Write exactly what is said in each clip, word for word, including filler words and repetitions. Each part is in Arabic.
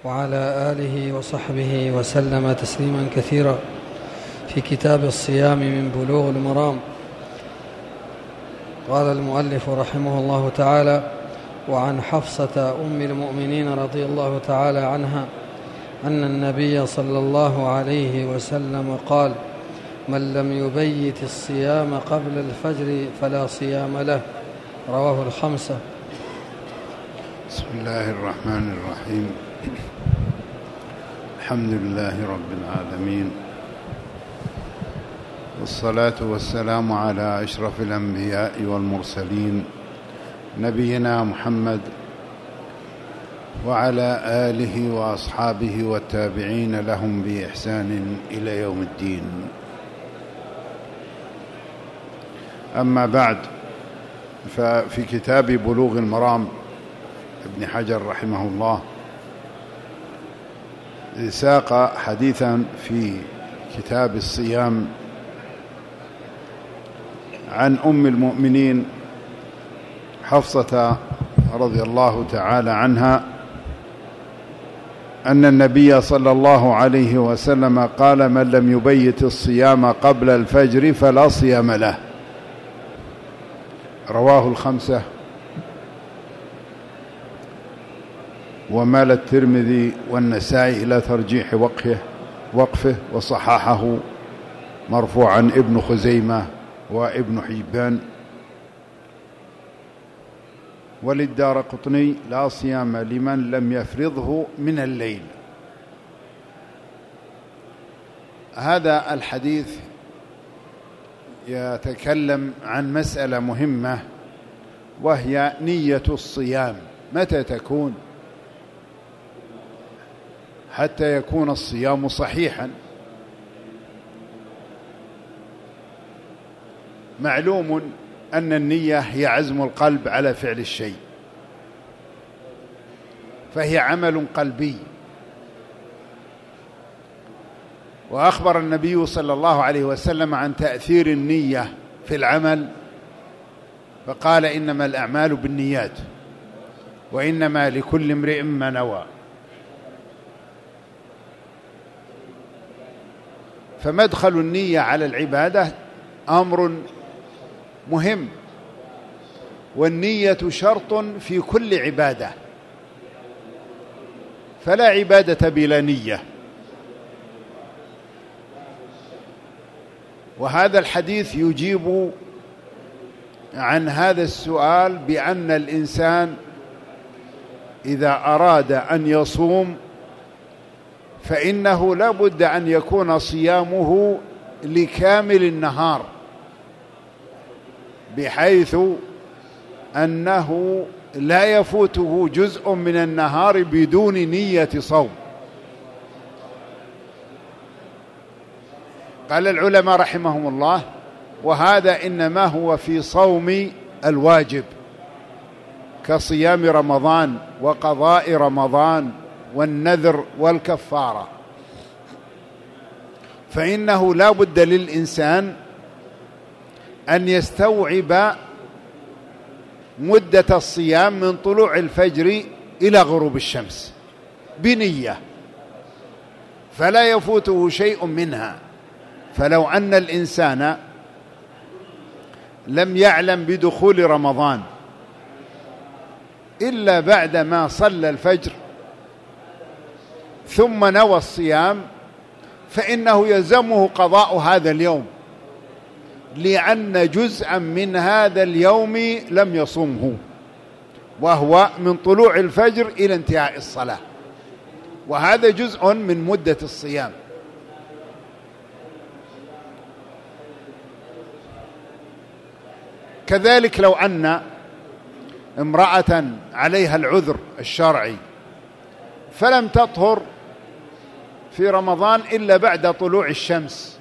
وعلى آله وصحبه وسلم تسليما كثيرا. في كتاب الصيام من بلوغ المرام قال المؤلف رحمه الله تعالى: وعن حفصة أم المؤمنين رضي الله تعالى عنها أن النبي صلى الله عليه وسلم قال: من لم يبيت الصيام قبل الفجر فلا صيام له. رواه الخمسة. بسم الله الرحمن الرحيم. الحمد لله رب العالمين، والصلاة والسلام على أشرف الأنبياء والمرسلين نبينا محمد وعلى آله وأصحابه والتابعين لهم بإحسان إلى يوم الدين. أما بعد، ففي كتاب بلوغ المرام ابن حجر رحمه الله ساق حديثا في كتاب الصيام عن أم المؤمنين حفصة رضي الله تعالى عنها أن النبي صلى الله عليه وسلم قال: من لم يبيت الصيام قبل الفجر فلا صيام له. رواه الخمسة، ومال الترمذي والنسائي إلى ترجيح وقفه وقفه وصححه مرفوعا ابن خزيمة وابن حبان. وللدارقطني: لا صيام لمن لم يفرضه من الليل. هذا الحديث يتكلم عن مسألة مهمة، وهي نية الصيام. متى تكون حتى يكون الصيام صحيحا؟ معلوم أن النية هي عزم القلب على فعل الشيء، فهي عمل قلبي. وأخبر النبي صلى الله عليه وسلم عن تأثير النية في العمل، فقال: إنما الأعمال بالنيات وإنما لكل امرئ ما نوى. فمدخل النية على العبادة أمر مهم، والنية شرط في كل عبادة، فلا عبادة بلا نية. وهذا الحديث يجيب عن هذا السؤال بأن الإنسان إذا أراد أن يصوم فإنه لا بد أن يكون صيامه لكامل النهار، بحيث أنه لا يفوته جزء من النهار بدون نية صوم. قال العلماء رحمهم الله: وهذا إنما هو في صوم الواجب كصيام رمضان وقضاء رمضان والنذر والكفارة، فإنه لا بد للإنسان أن يستوعب مدة الصيام من طلوع الفجر إلى غروب الشمس بنية، فلا يفوته شيء منها. فلو أن الإنسان لم يعلم بدخول رمضان إلا بعدما صلى الفجر ثم نوى الصيام، فإنه يلزمه قضاء هذا اليوم، لأن جزءا من هذا اليوم لم يصمه، وهو من طلوع الفجر إلى انتهاء الصلاة، وهذا جزء من مدة الصيام. كذلك لو أن امرأة عليها العذر الشرعي فلم تطهر في رمضان إلا بعد طلوع الشمس،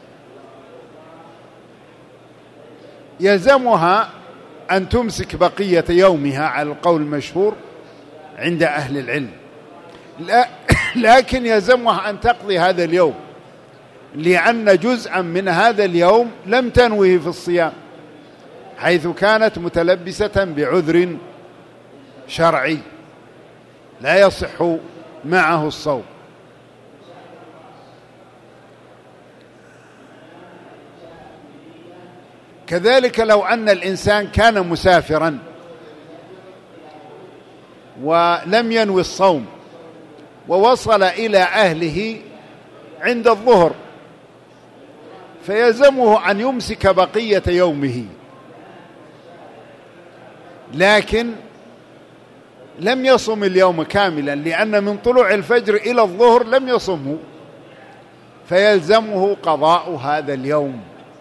يلزمها أن تمسك بقية يومها على القول المشهور عند أهل العلم، لا لكن يلزمها أن تقضي هذا اليوم، لأن جزءا من هذا اليوم لم تنوه في الصيام، حيث كانت متلبسة بعذر شرعي لا يصح معه الصوم. كذلك لو أن الإنسان كان مسافرا ولم ينوي الصوم ووصل إلى أهله عند الظهر، فيلزمه أن يمسك بقية يومه، لكن لم يصم اليوم كاملا، لأن من طلوع الفجر إلى الظهر لم يصمه، فيلزمه قضاء هذا اليوم،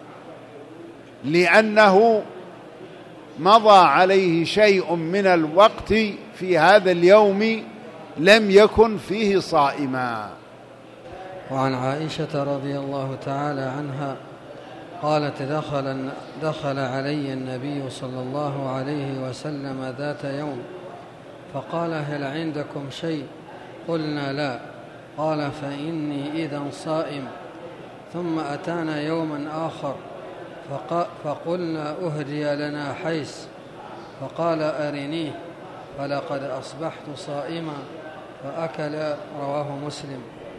لأنه مضى عليه شيء من الوقت في هذا اليوم لم يكن فيه صائما. وعن عائشة رضي الله تعالى عنها قالت: دخل, دخل علي النبي صلى الله عليه وسلم ذات يوم فقال: هل عندكم شيء؟ قلنا: لا. قال: فإني إذا صائم. ثم أتانا يوما آخر فقلنا: أهدي لنا حيس. فقال: أرنيه. فلقد أصبحت صائما، فأكل. رواه مسلم.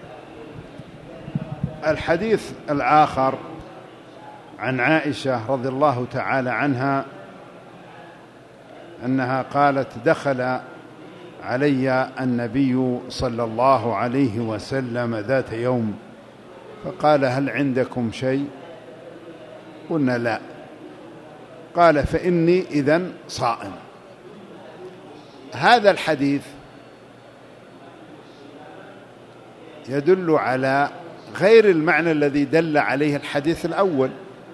الحديث الآخر عن عائشة رضي الله تعالى عنها أنها قالت: دخل علي النبي صلى الله عليه وسلم ذات يوم فقال: هل عندكم شيء؟ قلنا: لا. قال: فإني إذن صائم. هذا الحديث يدل على غير المعنى الذي دل عليه الحديث الأول،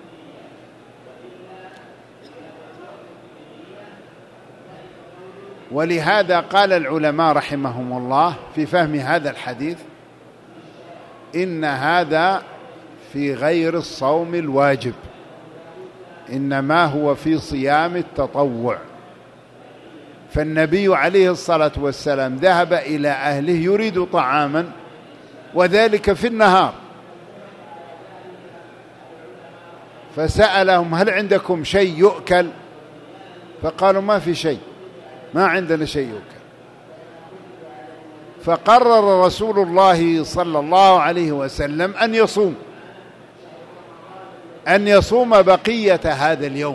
ولهذا قال العلماء رحمهم الله في فهم هذا الحديث: إن هذا في غير الصوم الواجب، إنما هو في صيام التطوع. فالنبي عليه الصلاة والسلام ذهب إلى أهله يريد طعاما، وذلك في النهار، فسألهم: هل عندكم شيء يؤكل؟ فقالوا: ما في شيء، ما عندنا شيء يؤكل. فقرر رسول الله صلى الله عليه وسلم أن يصوم أن يصوم بقية هذا اليوم،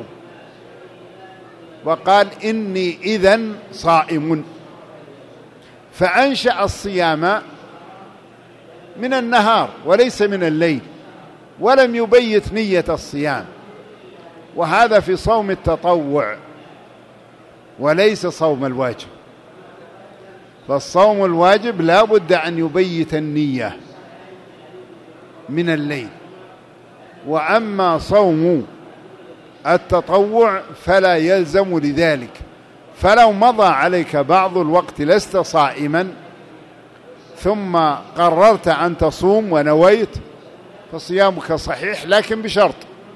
وقال: إني إذن صائم. فأنشأ الصيام من النهار وليس من الليل، ولم يبيت نية الصيام، وهذا في صوم التطوع وليس صوم الواجب. فالصوم الواجب لا بد أن يبيت النية من الليل، وأما صوم التطوع فلا يلزم لذلك. فلو مضى عليك بعض الوقت لست صائما ثم قررت أن تصوم ونويت فصيامك صحيح، لكن بشرط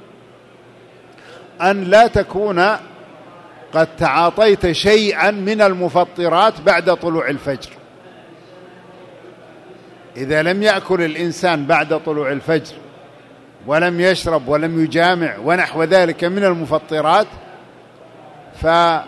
أن لا تكون قد تعاطيت شيئا من المفطرات بعد طلوع الفجر. إذا لم يأكل الإنسان بعد طلوع الفجر ولم يشرب ولم يجامع ونحو ذلك من المفطرات، فله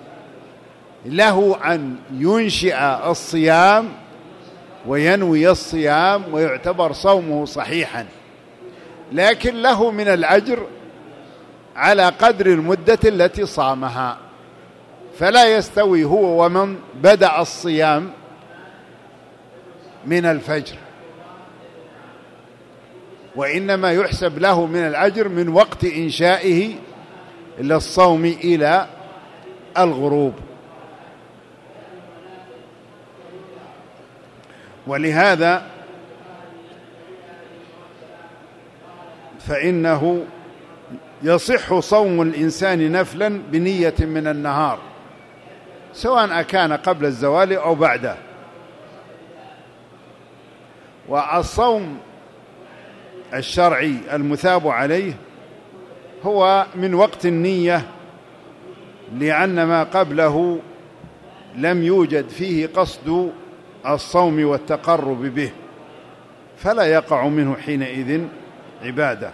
أن ينشئ الصيام وينوي الصيام ويعتبر صومه صحيحا، لكن له من الأجر على قدر المدة التي صامها، فلا يستوي هو ومن بدأ الصيام من الفجر، وإنما يحسب له من الأجر من وقت إنشائه للصوم إلى الغروب. ولهذا فإنه يصح صوم الإنسان نفلا بنية من النهار، سواء أكان قبل الزوال أو بعده. والصوم الشرعي المثاب عليه هو من وقت النية، لأن ما قبله لم يوجد فيه قصد الصوم والتقرب به، فلا يقع منه حينئذ عبادة.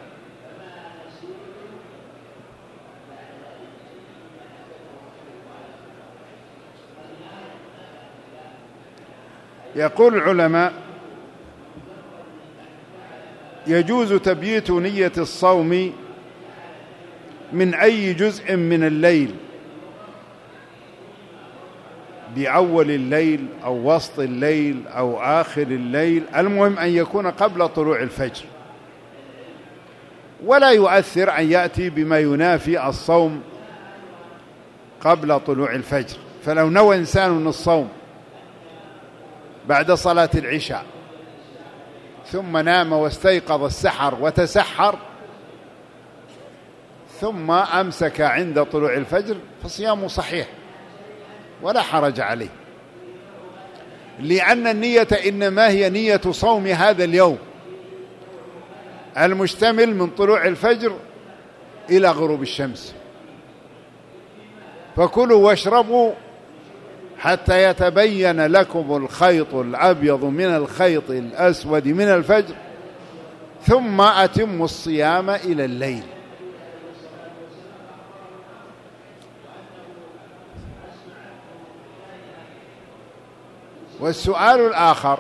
يقول العلماء: يجوز تبييت نية الصوم من أي جزء من الليل، بأول الليل أو وسط الليل أو آخر الليل، المهم أن يكون قبل طلوع الفجر، ولا يؤثر أن يأتي بما ينافي الصوم قبل طلوع الفجر. فلو نوى إنسان الصوم بعد صلاة العشاء ثم نام واستيقظ السحر وتسحر ثم أمسك عند طلوع الفجر فصيامه صحيح ولا حرج عليه، لأن النية إنما هي نية صوم هذا اليوم المشتمل من طلوع الفجر إلى غروب الشمس. فكلوا واشربوا حتى يتبين لكم الخيط الأبيض من الخيط الأسود من الفجر ثم أتموا الصيام إلى الليل. والسؤال الآخر: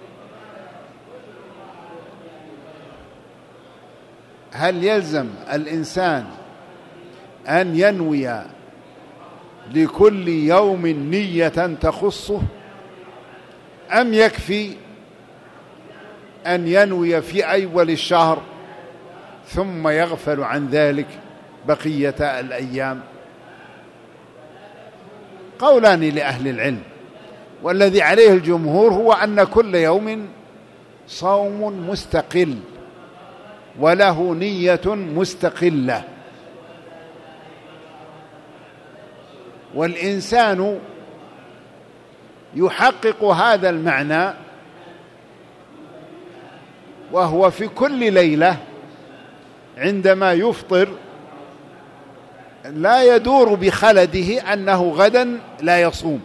هل يلزم الإنسان أن ينوي لكل يوم نية تخصه، أم يكفي أن ينوي في أول الشهر ثم يغفل عن ذلك بقية الأيام؟ قولان لأهل العلم، والذي عليه الجمهور هو أن كل يوم صوم مستقل وله نية مستقلة، والإنسان يحقق هذا المعنى وهو في كل ليلة عندما يفطر لا يدور بخلده أنه غدا لا يصوم.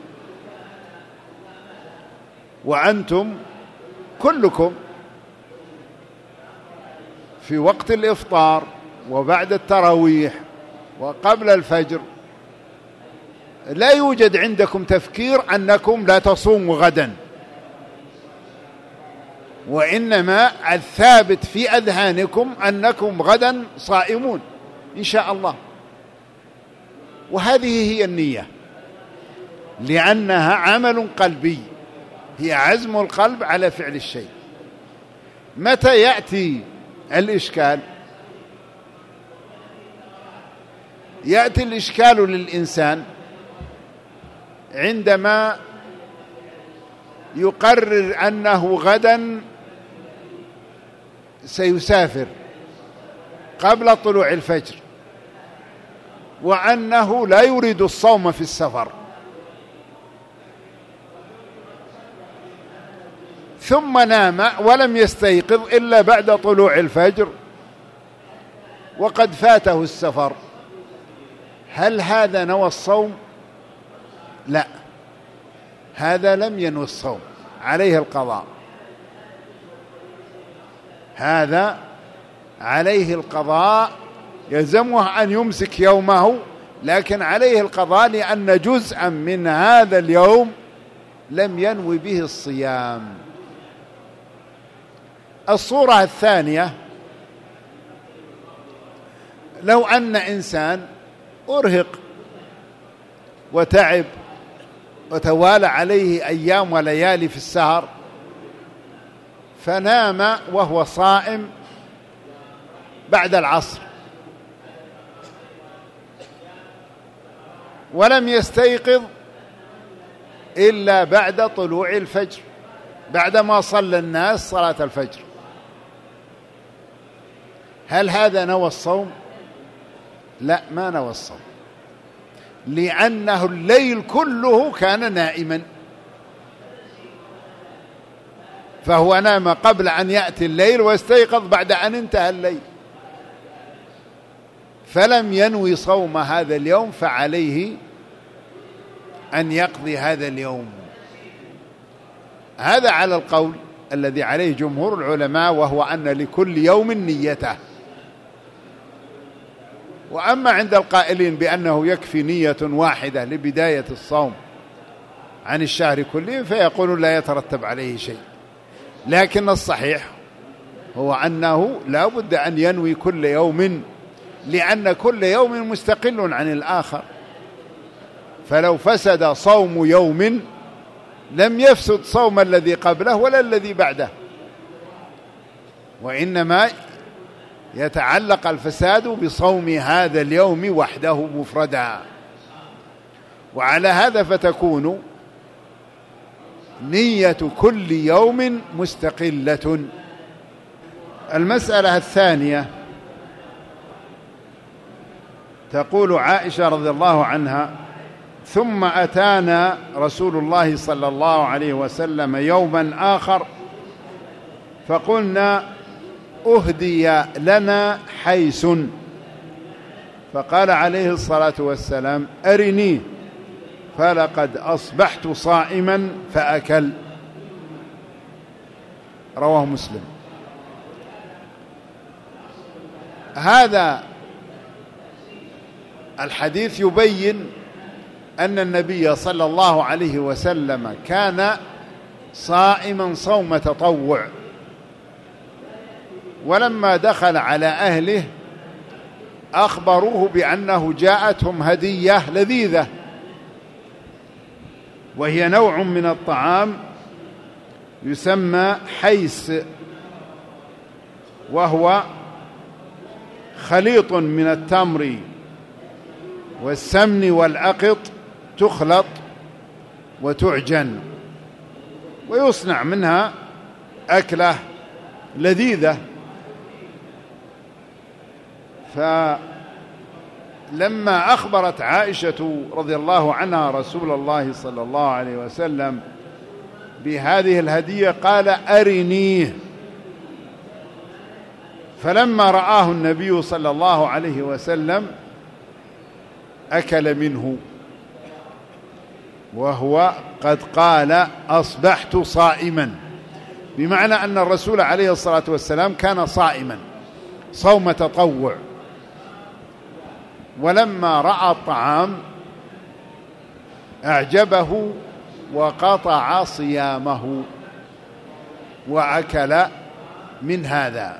وأنتم كلكم في وقت الإفطار وبعد التراويح وقبل الفجر لا يوجد عندكم تفكير أنكم لا تصوموا غدا، وإنما الثابت في أذهانكم أنكم غدا صائمون إن شاء الله. وهذه هي النية، لأنها عمل قلبي، هي عزم القلب على فعل الشيء. متى يأتي الإشكال؟ يأتي الإشكال للإنسان عندما يقرر أنه غدا سيسافر قبل طلوع الفجر وأنه لا يريد الصوم في السفر، ثم نام ولم يستيقظ إلا بعد طلوع الفجر وقد فاته السفر. هل هذا نوى الصوم؟ لا، هذا لم ينوي الصوم، عليه القضاء، هذا عليه القضاء، يلزمه أن يمسك يومه، لكن عليه القضاء لأن جزءا من هذا اليوم لم ينوي به الصيام. الصورة الثانية: لو أن إنسان أرهق وتعب وتوالى عليه أيام وليالي في السهر فنام وهو صائم بعد العصر ولم يستيقظ إلا بعد طلوع الفجر بعدما صلى الناس صلاة الفجر، هل هذا نوى الصوم؟ لا، ما نوى الصوم، لأنه الليل كله كان نائما، فهو نام قبل أن يأتي الليل واستيقظ بعد أن انتهى الليل، فلم ينوي صوم هذا اليوم، فعليه أن يقضي هذا اليوم. هذا على القول الذي عليه جمهور العلماء، وهو أن لكل يوم نيته. وأما عند القائلين بأنه يكفي نية واحدة لبداية الصوم عن الشهر كله فيقولون لا يترتب عليه شيء. لكن الصحيح هو أنه لا بد أن ينوي كل يوم، لأن كل يوم مستقل عن الآخر، فلو فسد صوم يوم لم يفسد صوم الذي قبله ولا الذي بعده، وإنما يتعلق الفساد بصوم هذا اليوم وحده مفردا. وعلى هذا فتكون نية كل يوم مستقلة. المسألة الثانية تقول عائشة رضي الله عنها: ثم أتانا رسول الله صلى الله عليه وسلم يوما آخر فقلنا أهدي لنا حيس، فقال عليه الصلاة والسلام: أرني، فلقد أصبحت صائما فأكل. رواه مسلم. هذا الحديث يبين أن النبي صلى الله عليه وسلم كان صائما صوم تطوع، ولما دخل على أهله أخبروه بأنه جاءتهم هدية لذيذة، وهي نوع من الطعام يسمى حيس، وهو خليط من التمر والسمن والأقط، تخلط وتعجن ويصنع منها أكلة لذيذة. فلما أخبرت عائشة رضي الله عنها رسول الله صلى الله عليه وسلم بهذه الهدية قال: أرنيه. فلما رآه النبي صلى الله عليه وسلم أكل منه، وهو قد قال: أصبحت صائما، بمعنى أن الرسول عليه الصلاة والسلام كان صائما صوم تطوع، ولما رأى الطعام أعجبه وقطع صيامه وأكل من هذا.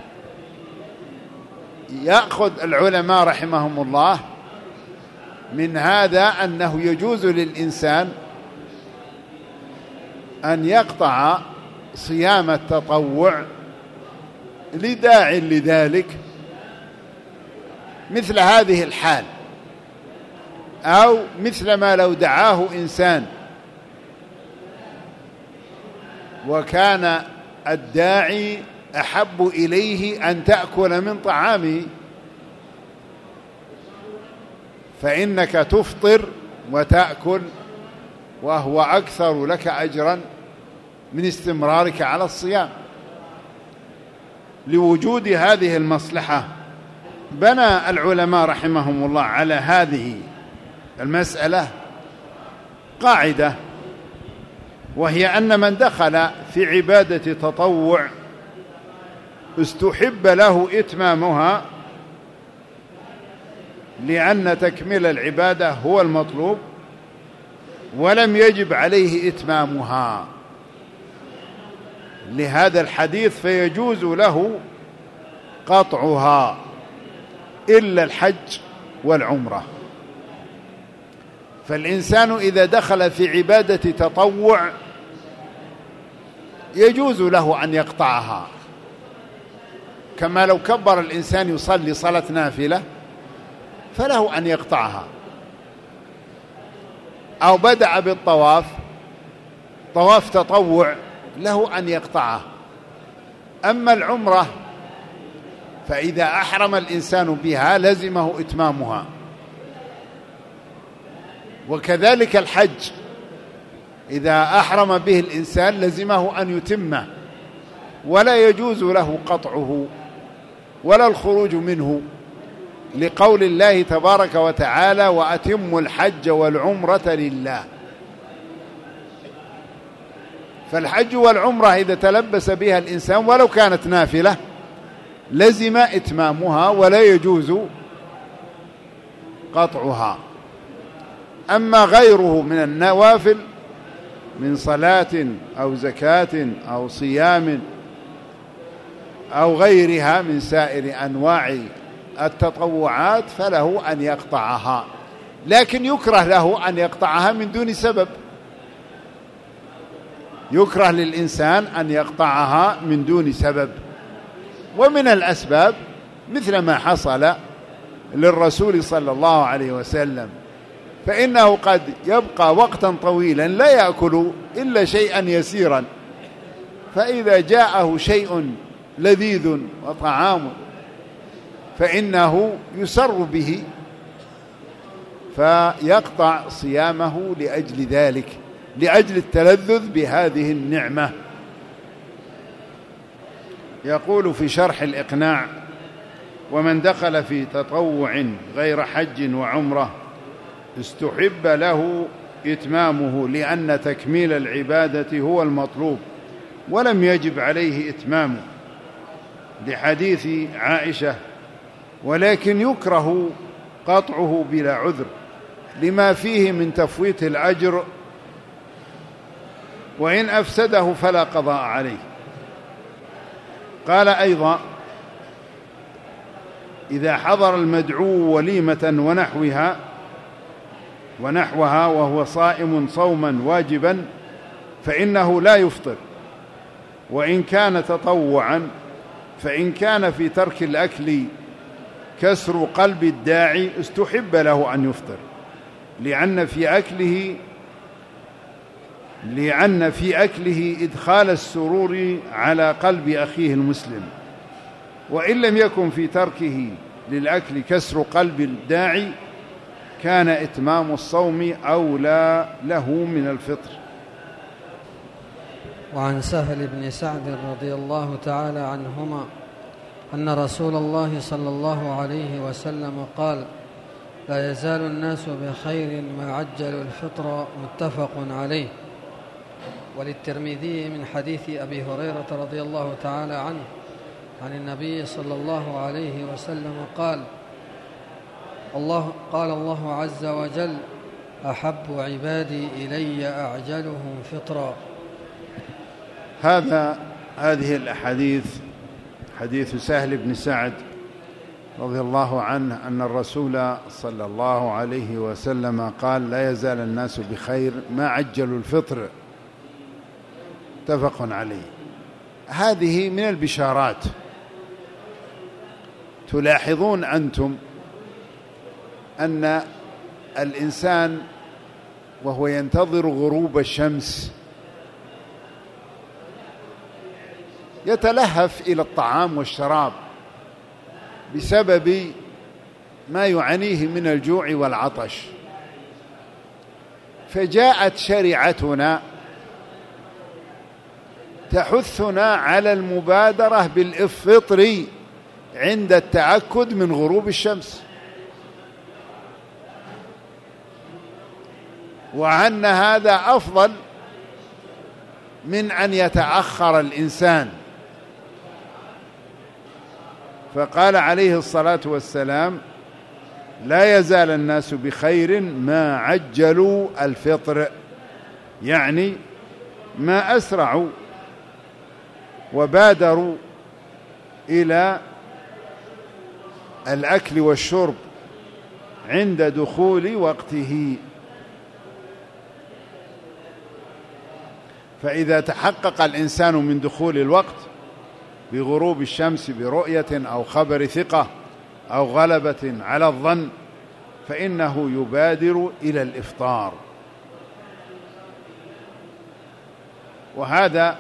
يأخذ العلماء رحمهم الله من هذا أنه يجوز للإنسان أن يقطع صيام التطوع لداع لذلك، مثل هذه الحال، أو مثل ما لو دعاه إنسان وكان الداعي أحب إليه أن تأكل من طعامه، فإنك تفطر وتأكل وهو أكثر لك أجرا من استمرارك على الصيام. لوجود هذه المصلحة بنى العلماء رحمهم الله على هذه المسألة قاعدة، وهي أن من دخل في عبادة تطوع استحب له إتمامها، لأن تكميل العبادة هو المطلوب، ولم يجب عليه إتمامها لهذا الحديث، فيجوز له قطعها إلا الحج والعمرة. فالإنسان إذا دخل في عبادة تطوع يجوز له أن يقطعها، كما لو كبر الإنسان يصلي صلاة نافلة فله أن يقطعها، أو بدأ بالطواف طواف تطوع له أن يقطعه. أما العمرة فإذا أحرم الإنسان بها لزمه إتمامها، وكذلك الحج إذا أحرم به الإنسان لزمه أن يتمه، ولا يجوز له قطعه ولا الخروج منه، لقول الله تبارك وتعالى: وأتموا الحج والعمرة لله. فالحج والعمرة إذا تلبس بها الإنسان ولو كانت نافلة لزم إتمامها ولا يجوز قطعها. أما غيره من النوافل من صلاة أو زكاة أو صيام أو غيرها من سائر أنواع التطوعات فله أن يقطعها، لكن يكره له أن يقطعها من دون سبب. يكره للإنسان أن يقطعها من دون سبب. ومن الأسباب مثل ما حصل للرسول صلى الله عليه وسلم، فإنه قد يبقى وقتا طويلا لا يأكل إلا شيئا يسيرا، فإذا جاءه شيء لذيذ وطعام فإنه يسر به فيقطع صيامه لأجل ذلك، لأجل التلذذ بهذه النعمة. يقول في شرح الإقناع: ومن دخل في تطوع غير حج وعمرة استحب له إتمامه، لأن تكميل العبادة هو المطلوب ولم يجب عليه إتمامه، لحديث عائشة، ولكن يكره قطعه بلا عذر لما فيه من تفويت الأجر، وإن أفسده فلا قضاء عليه. قال أيضا: إذا حضر المدعو وليمة ونحوها ونحوها وهو صائم صوما واجبا فإنه لا يفطر، وإن كان تطوعا، فإن كان في ترك الأكل كسر قلب الداعي استحب له أن يفطر، لأن في أكله لأن في أكله إدخال السرور على قلب أخيه المسلم، وإن لم يكن في تركه للأكل كسر قلب الداعي كان إتمام الصوم أولى له من الفطر. وعن سهل بن سعد رضي الله تعالى عنهما أن رسول الله صلى الله عليه وسلم قال: لا يزال الناس بخير ما عجلوا الفطر، متفق عليه. وللترمذي من حديث أبي هريرة رضي الله تعالى عنه عن النبي صلى الله عليه وسلم قال: الله قال الله عز وجل: أحب عبادي إلي أعجلهم فطرا. هذا هذه الأحاديث حديث سهل بن سعد رضي الله عنه أن الرسول صلى الله عليه وسلم قال: لا يزال الناس بخير ما عجلوا الفطر، متفق عليه. هذه من البشارات. تلاحظون أنتم أن الإنسان وهو ينتظر غروب الشمس يتلهف إلى الطعام والشراب بسبب ما يعانيه من الجوع والعطش، فجاءت شريعتنا تحثنا على المبادرة بالفطر عند التأكد من غروب الشمس، وأن هذا أفضل من أن يتأخر الإنسان. فقال عليه الصلاة والسلام: لا يزال الناس بخير ما عجلوا الفطر، يعني ما أسرعوا وبادروا إلى الأكل والشرب عند دخول وقته. فإذا تحقق الإنسان من دخول الوقت بغروب الشمس برؤية أو خبر ثقة أو غلبة على الظن فإنه يبادر إلى الإفطار. وهذا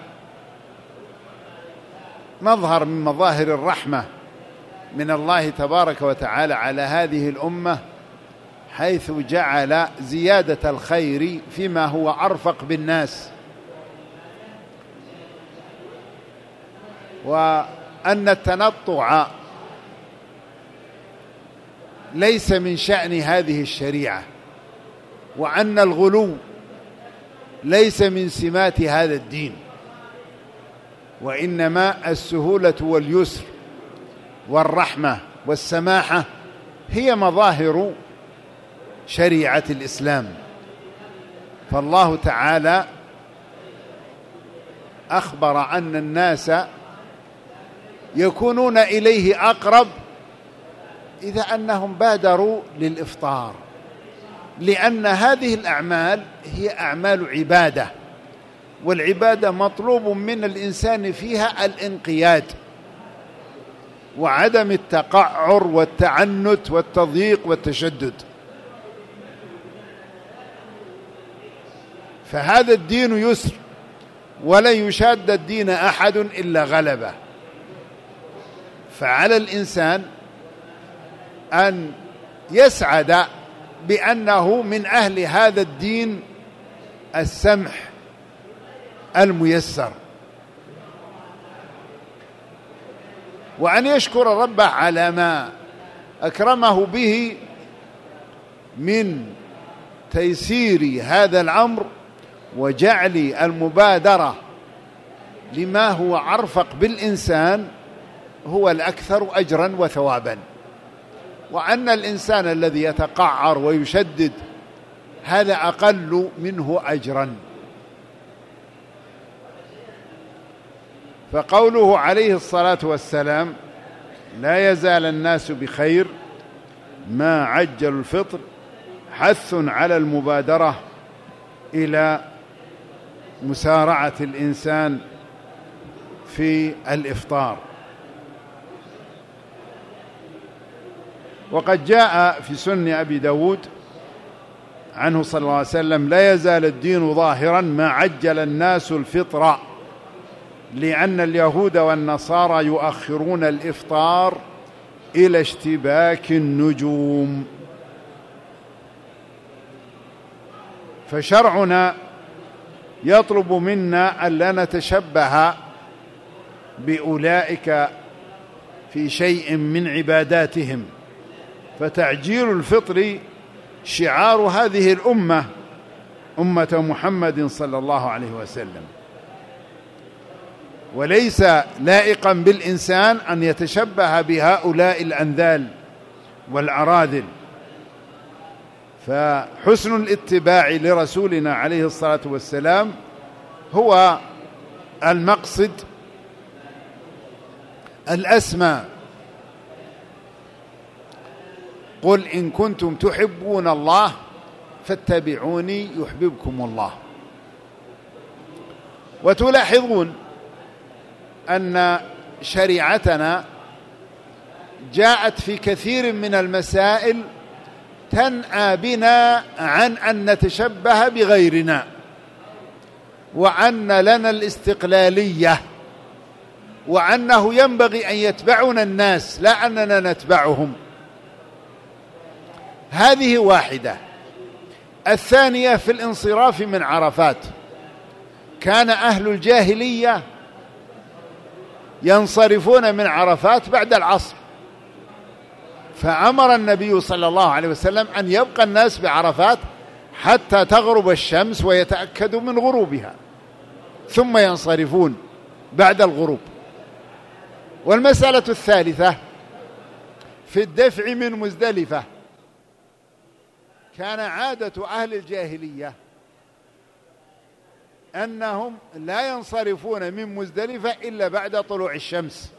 مظهر من مظاهر الرحمة من الله تبارك وتعالى على هذه الأمة، حيث جعل زيادة الخير فيما هو أرفق بالناس، وأن التنطع ليس من شأن هذه الشريعة، وأن الغلو ليس من سمات هذا الدين، وإنما السهولة واليسر والرحمة والسماحة هي مظاهر شريعة الإسلام. فالله تعالى أخبر أن الناس يكونون إليه أقرب إذا أنهم بادروا للإفطار، لأن هذه الأعمال هي أعمال عبادة، والعبادة مطلوب من الإنسان فيها الانقياد وعدم التقعر والتعنت والتضييق والتشدد. فهذا الدين يسر، ولن يشاد الدين أحد إلا غلبه. فعلى الإنسان أن يسعد بأنه من أهل هذا الدين السمح الميسر، وأن يشكر ربه على ما أكرمه به من تيسير هذا الأمر وجعل المبادرة لما هو أرفق بالإنسان هو الأكثر أجرا وثوابا، وأن الإنسان الذي يتقعر ويشدد هذا أقل منه أجرا. فقوله عليه الصلاة والسلام لا يزال الناس بخير ما عجلوا الفطر حث على المبادرة إلى مسارعة الإنسان في الإفطار. وقد جاء في سنن أبي داود عنه صلى الله عليه وسلم لا يزال الدين ظاهرا ما عجل الناس الفطر لأن اليهود والنصارى يؤخرون الإفطار إلى اشتباك النجوم. فشرعنا يطلب منا ألا نتشبه بأولئك في شيء من عباداتهم، فتعجيل الفطر شعار هذه الأمة أمة محمد صلى الله عليه وسلم، وليس لائقا بالإنسان أن يتشبه بهؤلاء الأنذال والأراذل. فحسن الاتباع لرسولنا عليه الصلاة والسلام هو المقصد الأسمى. قل إن كنتم تحبون الله فاتبعوني يحببكم الله. وتلاحظون أن شريعتنا جاءت في كثير من المسائل تنأى بنا عن أن نتشبه بغيرنا، وأن لنا الاستقلالية، وأنه ينبغي أن يتبعنا الناس لا أننا نتبعهم. هذه واحدة. الثانية في الانصراف من عرفات، كان أهل الجاهلية ينصرفون من عرفات بعد العصر، فأمر النبي صلى الله عليه وسلم أن يبقى الناس بعرفات حتى تغرب الشمس ويتأكدوا من غروبها ثم ينصرفون بعد الغروب. والمسألة الثالثة في الدفع من مزدلفة، كان عادة أهل الجاهلية أنهم لا ينصرفون من مزدلفة إلا بعد طلوع الشمس،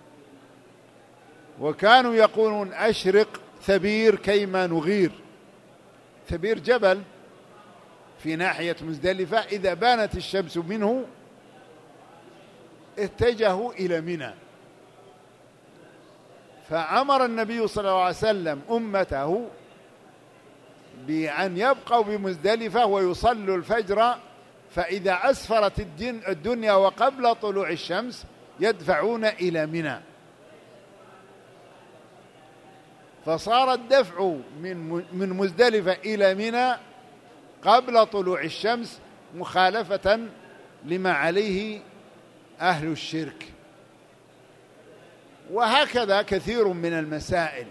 وكانوا يقولون أشرق ثبير كيما نغير. ثبير جبل في ناحية مزدلفة، إذا بانت الشمس منه اتجهوا إلى منى. فأمر النبي صلى الله عليه وسلم أمته بأن يبقوا بمزدلفة ويصلوا الفجر، فإذا أسفرت الدنيا وقبل طلوع الشمس يدفعون إلى منى. فصار الدفع من من مزدلفة إلى منى قبل طلوع الشمس مخالفة لما عليه أهل الشرك. وهكذا كثير من المسائل.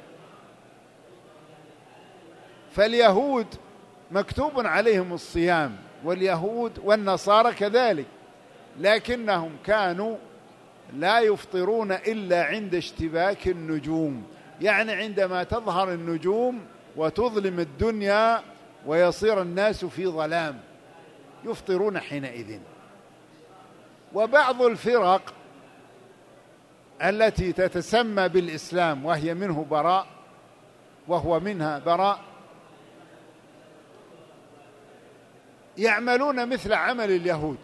فاليهود مكتوب عليهم الصيام، واليهود والنصارى كذلك، لكنهم كانوا لا يفطرون إلا عند اشتباك النجوم، يعني عندما تظهر النجوم وتظلم الدنيا ويصير الناس في ظلام يفطرون حينئذ. وبعض الفرق التي تتسمى بالإسلام وهي منه براء وهو منها براء يعملون مثل عمل اليهود،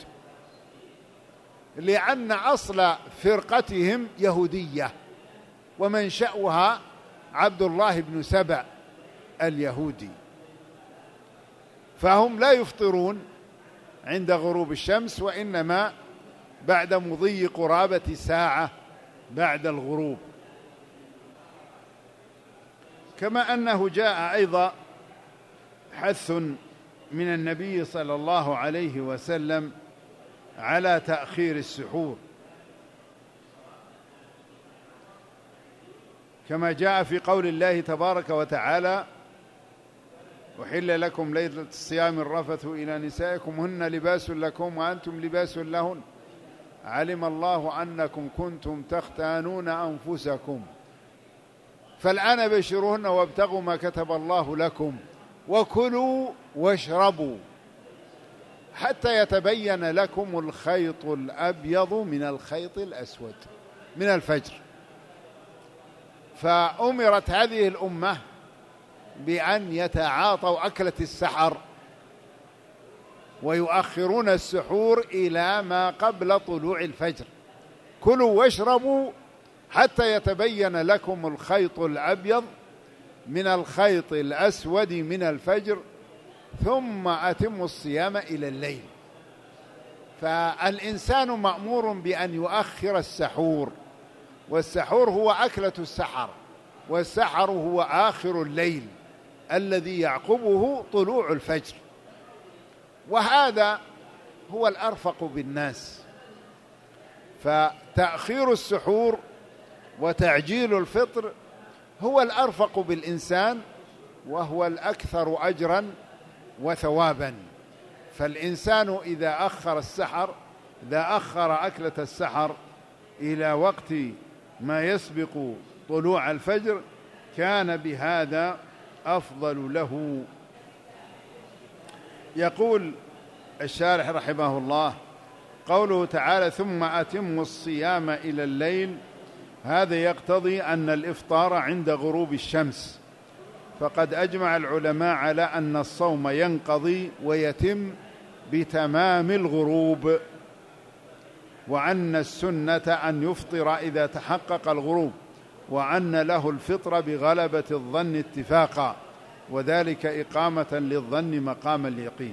لأن أصل فرقتهم يهودية ومنشأها عبد الله بن سبأ اليهودي، فهم لا يفطرون عند غروب الشمس، وإنما بعد مضي قرابة ساعة بعد الغروب. كما أنه جاء أيضا حث من النبي صلى الله عليه وسلم على تأخير السحور، كما جاء في قول الله تبارك وتعالى: أحل لكم ليلة الصيام الرفث إلى نسائكم هن لباس لكم وأنتم لباس لهن علم الله أنكم كنتم تختانون أنفسكم فالآن بشروهن وابتغوا ما كتب الله لكم وكلوا واشربوا حتى يتبين لكم الخيط الأبيض من الخيط الأسود من الفجر. فأمرت هذه الأمة بأن يتعاطوا أكلة السحر ويؤخرون السحور إلى ما قبل طلوع الفجر. كلوا واشربوا حتى يتبين لكم الخيط الأبيض من الخيط الأسود من الفجر ثم أتموا الصيام إلى الليل. فالإنسان مأمور بأن يؤخر السحور، والسحور هو أكلة السحر، والسحر هو آخر الليل الذي يعقبه طلوع الفجر، وهذا هو الأرفق بالناس. فتأخير السحور وتعجيل الفطر هو الأرفق بالإنسان وهو الأكثر أجرا وثوابا. فالإنسان إذا أخر السحر إذا أخر أكلة السحر إلى وقت ما يسبق طلوع الفجر كان بهذا أفضل له. يقول الشارح رحمه الله: قوله تعالى ثم أتموا الصيام إلى الليل، هذا يقتضي أن الإفطار عند غروب الشمس، فقد أجمع العلماء على أن الصوم ينقضي ويتم بتمام الغروب، وأن السنة أن يفطر إذا تحقق الغروب، وأن له الفطر بغلبة الظن اتفاقا، وذلك إقامة للظن مقام اليقين.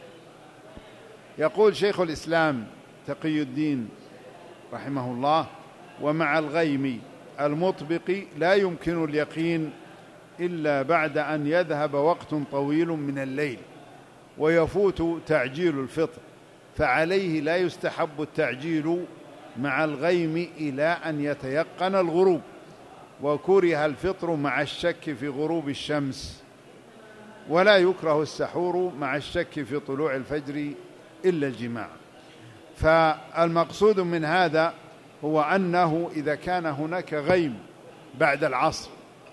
يقول شيخ الإسلام تقي الدين رحمه الله: ومع الغيم المطبق لا يمكن اليقين إلا بعد أن يذهب وقت طويل من الليل ويفوت تعجيل الفطر، فعليه لا يستحب التعجيل مع الغيم إلى أن يتيقن الغروب، وكره الفطر مع الشك في غروب الشمس، ولا يكره السحور مع الشك في طلوع الفجر إلا الجماع. فالمقصود من هذا هو أنه إذا كان هناك غيم بعد العصر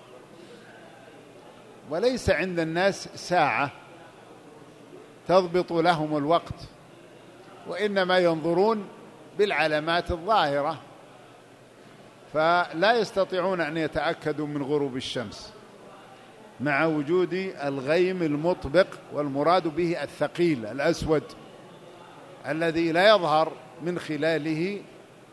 وليس عند الناس ساعة تضبط لهم الوقت، وإنما ينظرون بالعلامات الظاهرة، فلا يستطيعون أن يتأكدوا من غروب الشمس مع وجود الغيم المطبق، والمراد به الثقيل الأسود الذي لا يظهر من خلاله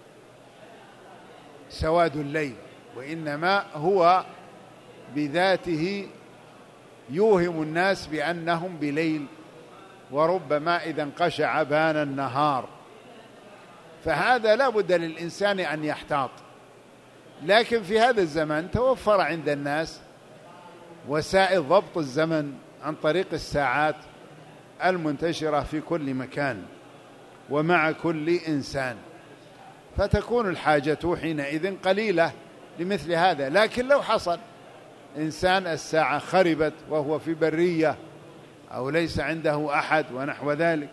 سواد الليل، وإنما هو بذاته يوهم الناس بأنهم بليل، وربما إذا انقشع بان النهار. فهذا لا بد للإنسان أن يحتاط. لكن في هذا الزمن توفر عند الناس وسائل ضبط الزمن عن طريق الساعات المنتشرة في كل مكان ومع كل إنسان، فتكون الحاجة حينئذ قليلة لمثل هذا. لكن لو حصل إنسان الساعة خربت وهو في برية أو ليس عنده أحد ونحو ذلك،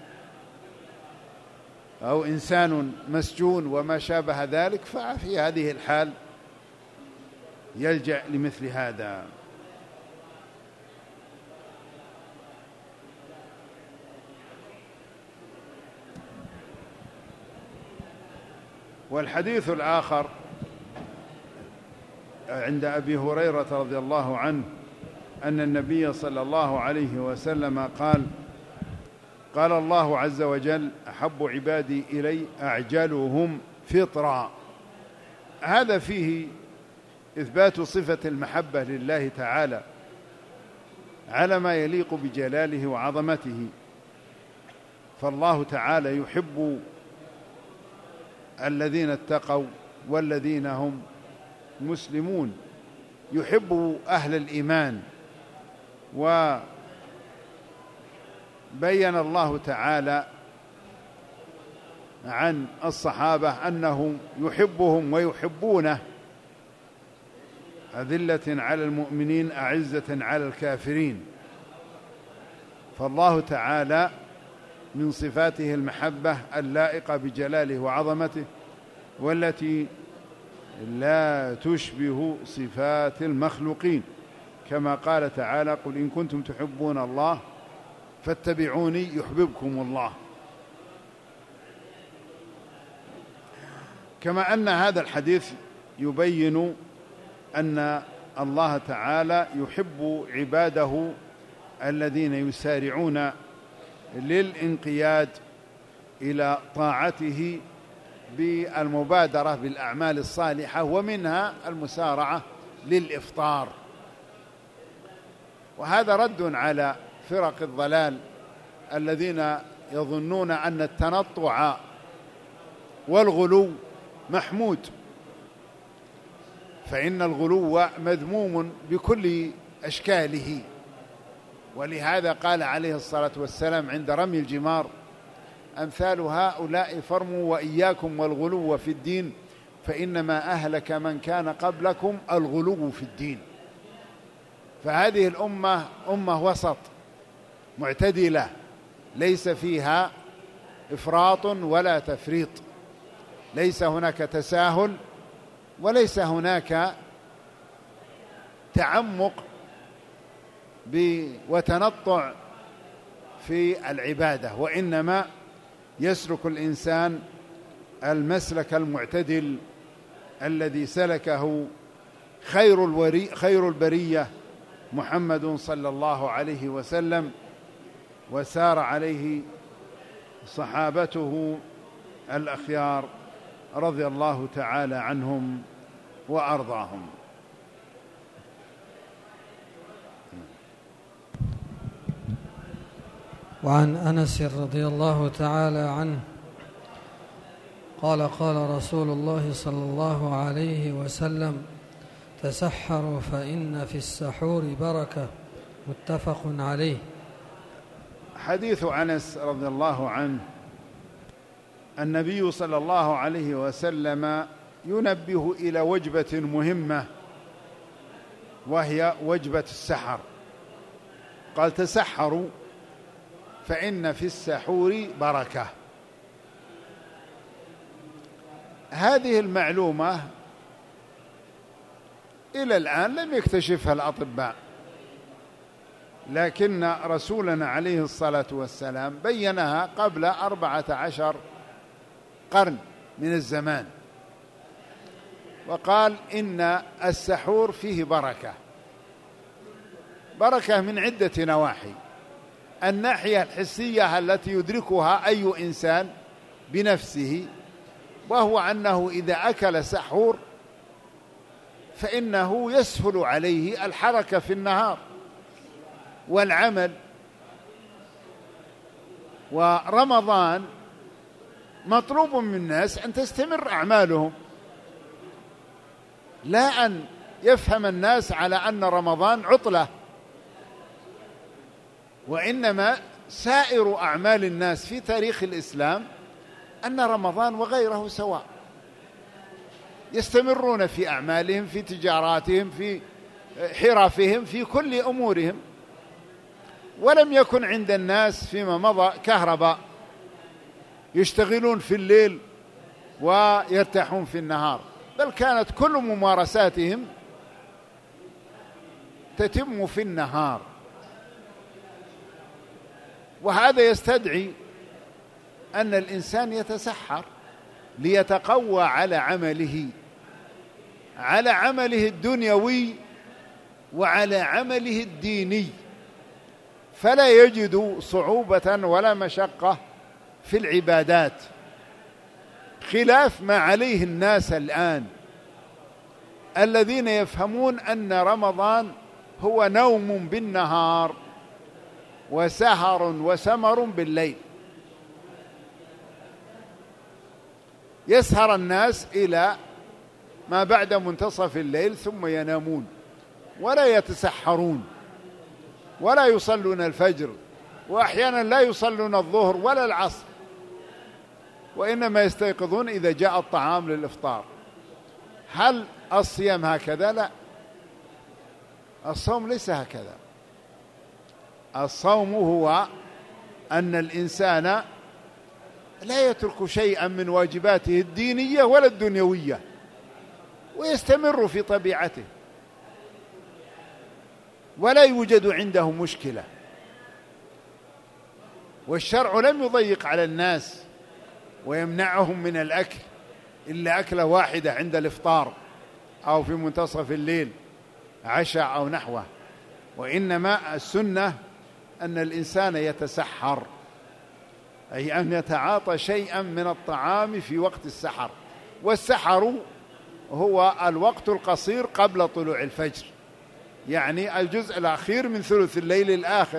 أو إنسان مسجون وما شابه ذلك، ففي هذه الحال يلجأ لمثل هذا. والحديث الآخر عند أبي هريرة رضي الله عنه أن النبي صلى الله عليه وسلم قال: قال الله عز وجل: أحب عبادي إلي أعجلهم فطرا. هذا فيه إثبات صفة المحبة لله تعالى على ما يليق بجلاله وعظمته، فالله تعالى يحب الذين اتقوا والذين هم مسلمون، يحب أهل الإيمان. وبين الله تعالى عن الصحابة أنه يحبهم ويحبونه، أذلة على المؤمنين أعزة على الكافرين. فالله تعالى من صفاته المحبة اللائقة بجلاله وعظمته، والتي لا تشبه صفات المخلوقين، كما قال تعالى: قل إن كنتم تحبون الله فاتبعوني يحببكم الله. كما أن هذا الحديث يبين أن الله تعالى يحب عباده الذين يسارعون للانقياد إلى طاعته بالمبادرة بالأعمال الصالحة، ومنها المسارعة للإفطار. وهذا رد على فرق الضلال الذين يظنون أن التنطع والغلو محمود، فإن الغلو مذموم بكل أشكاله. ولهذا قال عليه الصلاة والسلام عند رمي الجمار: أمثال هؤلاء فرموا وإياكم والغلو في الدين، فإنما أهلك من كان قبلكم الغلو في الدين. فهذه الأمة أمة وسط معتدلة، ليس فيها إفراط ولا تفريط، ليس هناك تساهل وليس هناك تعمق وتنطع في العبادة، وإنما يسلك الإنسان المسلك المعتدل الذي سلكه خير الوري خير البرية محمد صلى الله عليه وسلم، وسار عليه صحابته الأخيار رضي الله تعالى عنهم وأرضاهم. وعن أنس رضي الله تعالى عنه قال: قال رسول الله صلى الله عليه وسلم: تسحروا فإن في السحور بركة. متفق عليه. حديث أنس رضي الله عنه: النبي صلى الله عليه وسلم ينبه إلى وجبة مهمة، وهي وجبة السحر. قال: تسحروا فإن في السحور بركة. هذه المعلومة إلى الآن لم يكتشفها الأطباء، لكن رسولنا عليه الصلاة والسلام بينها قبل أربعة عشر قرن من الزمان، وقال إن السحور فيه بركة. بركة من عدة نواحي. الناحية الحسية التي يدركها أي إنسان بنفسه، وهو أنه إذا أكل سحور فإنه يسهل عليه الحركة في النهار والعمل. ورمضان مطلوب من الناس أن تستمر أعمالهم، لا أن يفهم الناس على أن رمضان عطلة، وإنما سائر أعمال الناس في تاريخ الإسلام أن رمضان وغيره سواء، يستمرون في أعمالهم، في تجاراتهم، في حرفهم، في كل أمورهم. ولم يكن عند الناس فيما مضى كهرباء يشتغلون في الليل ويرتاحون في النهار، بل كانت كل ممارساتهم تتم في النهار. وهذا يستدعي أن الإنسان يتسحر ليتقوى على عمله على عمله الدنيوي وعلى عمله الديني، فلا يجد صعوبة ولا مشقة في العبادات، خلاف ما عليه الناس الآن الذين يفهمون أن رمضان هو نوم بالنهار وسهر وسمر بالليل. يسهر الناس إلى ما بعد منتصف الليل ثم ينامون ولا يتسحرون ولا يصلون الفجر، وأحيانا لا يصلون الظهر ولا العصر، وإنما يستيقظون إذا جاء الطعام للإفطار. هل الصيام هكذا؟ لا، الصوم ليس هكذا. الصوم هو أن الإنسان لا يترك شيئا من واجباته الدينية ولا الدنيوية ويستمر في طبيعته ولا يوجد عنده مشكلة. والشرع لم يضيق على الناس ويمنعهم من الأكل إلا أكلة واحدة عند الإفطار أو في منتصف الليل عشاء أو نحوه، وإنما السنة أن الإنسان يتسحر، أي أن يتعاطى شيئا من الطعام في وقت السحر. والسحر هو الوقت القصير قبل طلوع الفجر، يعني الجزء الأخير من ثلث الليل الآخر،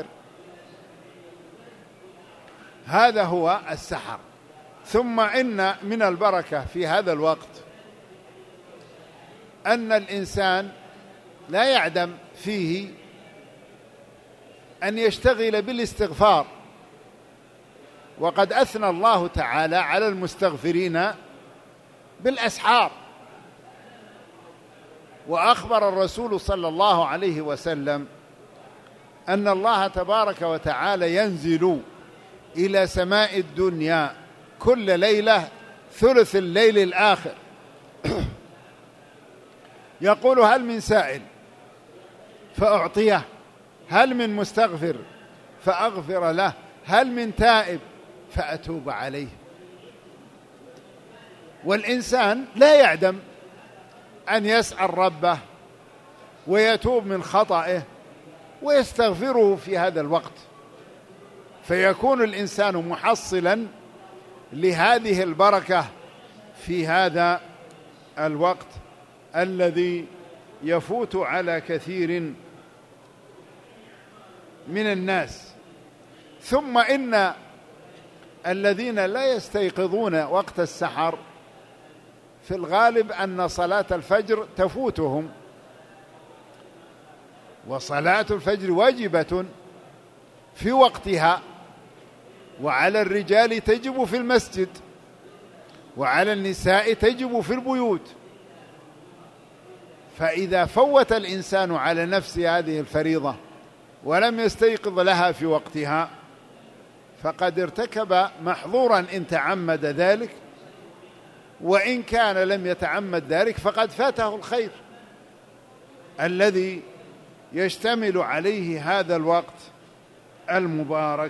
هذا هو السحر. ثم إن من البركة في هذا الوقت أن الإنسان لا يعدم فيه أن يشتغل بالاستغفار، وقد أثنى الله تعالى على المستغفرين بالأسحار، وأخبر الرسول صلى الله عليه وسلم أن الله تبارك وتعالى ينزل إلى سماء الدنيا كل ليلة ثلث الليل الآخر يقول: هل من سائل فأعطيه، هل من مستغفر فأغفر له، هل من تائب فأتوب عليه. والإنسان لا يعدم أن يسأل ربه ويتوب من خطئه ويستغفره في هذا الوقت، فيكون الإنسان محصلا لهذه البركة في هذا الوقت الذي يفوت على كثير من الناس. ثم إن الذين لا يستيقظون وقت السحر في الغالب أن صلاة الفجر تفوتهم، وصلاة الفجر واجبة في وقتها، وعلى الرجال تجب في المسجد، وعلى النساء تجب في البيوت. فإذا فوت الإنسان على نفسه هذه الفريضة ولم يستيقظ لها في وقتها فقد ارتكب محظورا إن تعمد ذلك، وإن كان لم يتعمد ذلك فقد فاته الخير الذي يشتمل عليه هذا الوقت المبارك.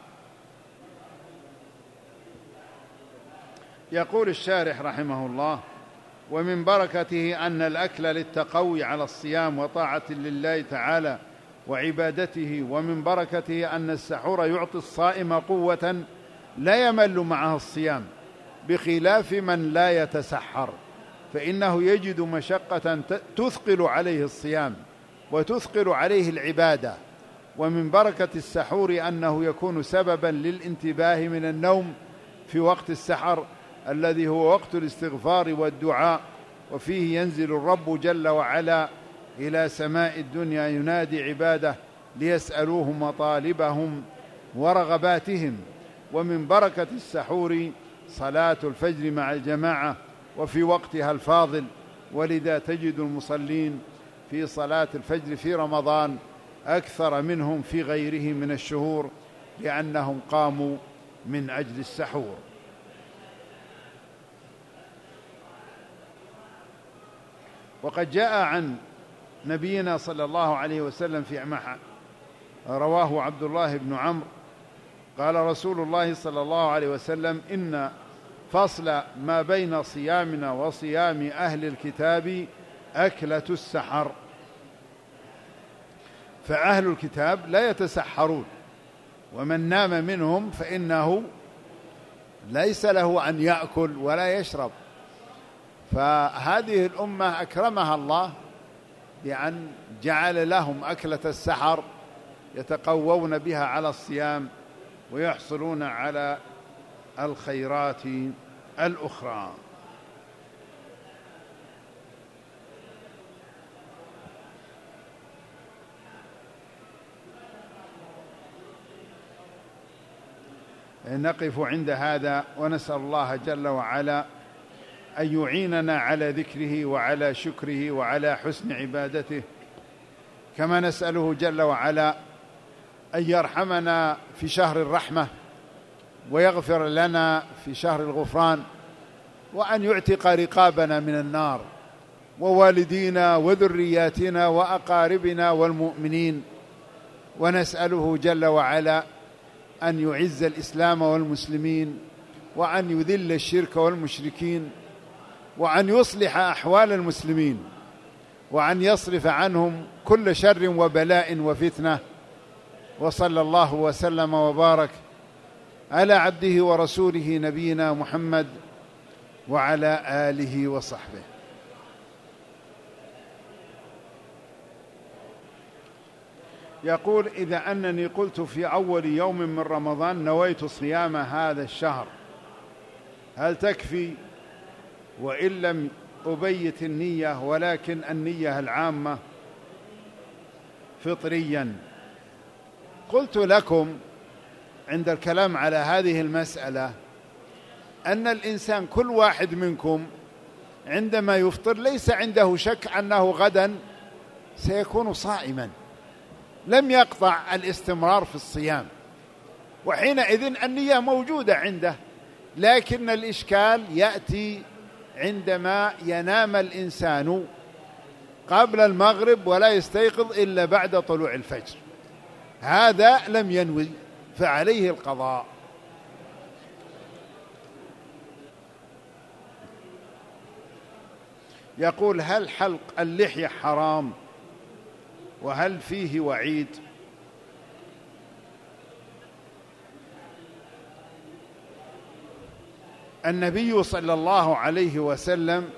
يقول الشارح رحمه الله: ومن بركته أن الأكل للتقوي على الصيام وطاعة لله تعالى وعبادته، ومن بركته أن السحور يعطي الصائم قوة لا يمل معها الصيام، بخلاف من لا يتسحر فإنه يجد مشقة تثقل عليه الصيام وتثقل عليه العبادة. ومن بركة السحور أنه يكون سببا للانتباه من النوم في وقت السحر الذي هو وقت الاستغفار والدعاء، وفيه ينزل الرب جل وعلا إلى سماء الدنيا ينادي عباده ليسألوه مطالبهم ورغباتهم. ومن بركة السحور صلاة الفجر مع الجماعة وفي وقتها الفاضل، ولذا تجد المصلين في صلاة الفجر في رمضان أكثر منهم في غيره من الشهور، لأنهم قاموا من أجل السحور. وقد جاء عن نبينا صلى الله عليه وسلم في رواه عبد الله بن عمرو قال رسول الله صلى الله عليه وسلم: إن فصل ما بين صيامنا وصيام أهل الكتاب أكلة السحر. فأهل الكتاب لا يتسحرون، ومن نام منهم فإنه ليس له أن يأكل ولا يشرب. فهذه الأمة أكرمها الله بأن جعل لهم أكلة السحر يتقوون بها على الصيام ويحصلون على الخيرات الأخرى. نقف عند هذا ونسأل الله جل وعلا أن يعيننا على ذكره وعلى شكره وعلى حسن عبادته، كما نسأله جل وعلا أن يرحمنا في شهر الرحمة ويغفر لنا في شهر الغفران، وأن يعتق رقابنا من النار ووالدينا وذرياتنا وأقاربنا والمؤمنين. ونسأله جل وعلا أن يعز الإسلام والمسلمين، وأن يذل الشرك والمشركين، وأن يصلح أحوال المسلمين، وأن يصرف عنهم كل شر وبلاء وفتنة. وصلى الله وسلم وبارك على عبده ورسوله نبينا محمد وعلى آله وصحبه. يقول: إذا أنني قلت في أول يوم من رمضان نويت صيام هذا الشهر، هل تكفي؟ وإن لم أبيت النية ولكن النية العامة فطريا؟ قلت لكم عند الكلام على هذه المسألة أن الإنسان كل واحد منكم عندما يفطر ليس عنده شك أنه غدا سيكون صائما، لم يقطع الاستمرار في الصيام، وحينئذ النية موجودة عنده. لكن الإشكال يأتي عندما ينام الإنسان قبل المغرب ولا يستيقظ إلا بعد طلوع الفجر، هذا لم ينوي فعليه القضاء. يقول: هل حلق اللحية حرام؟ وهل فيه وعيد؟ النبي صلى الله عليه وسلم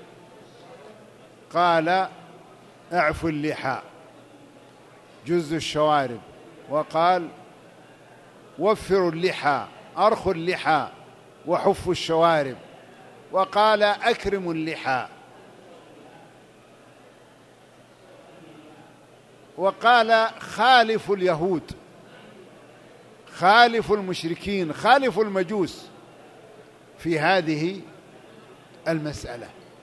قال: اعفوا اللحى، جز الشوارب، وقال: وفروا اللحى، أرخوا اللحى، وحفوا الشوارب، وقال: أكرموا اللحى، وقال: خالفوا اليهود، خالفوا المشركين، خالفوا المجوس في هذه المسألة.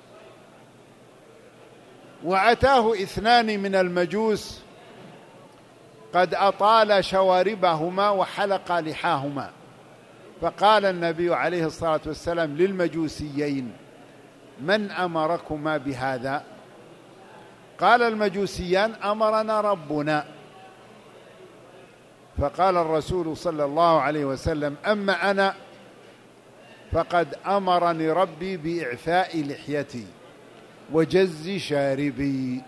وأتاه اثنان من المجوس قد أطال شواربهما وحلق لحاهما، فقال النبي عليه الصلاة والسلام للمجوسيين: من أمركما بهذا؟ قال المجوسيان: أمرنا ربنا. فقال الرسول صلى الله عليه وسلم: أما أنا فقد أمرني ربي بإعفاء لحيتي وجز شاربي.